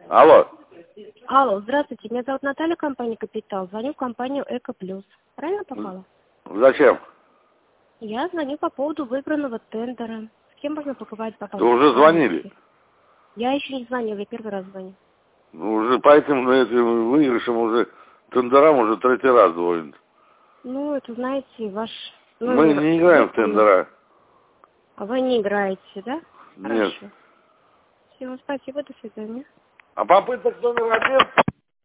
Алло. Алло, здравствуйте. Меня зовут Наталья, компания «Капитал». Звоню в компанию «Эко Плюс». Правильно попала? Зачем? Я звоню по поводу выбранного тендера. С кем можно поговорить по Вы поводу? уже звонили? Я еще не звонила, я первый раз звоню. Ну, уже по этим выигрышам уже, тендерам уже третий раз звонят. Ну, это, знаете, ваш Мы номер... не играем в тендера. А вы не играете, да? Нет. Хорошо. Всего спасибо, до свидания. А попыток номер 1...